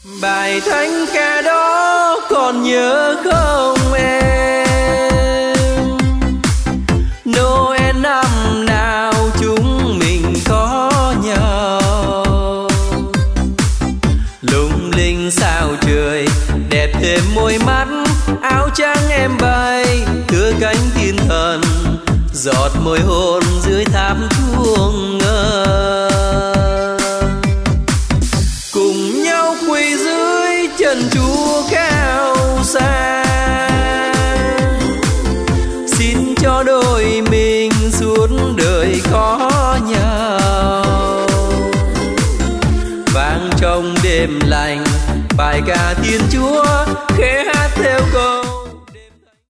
Bài thánh ca đó còn nhớ không em? Noel năm nào chúng mình có nhau, lung linh sao trời đẹp thêm môi mắt, áo trắng em bay thưa cánh thiên thần, giọt môi hôn dưới tháp chuông ngơ. Cùng nhau quỳ dưới chân Chúa cao xa, xin cho đôi mình suốt đời có nhau. Vang trong đêm lành bài ca Thiên Chúa, khẽ hát theo câu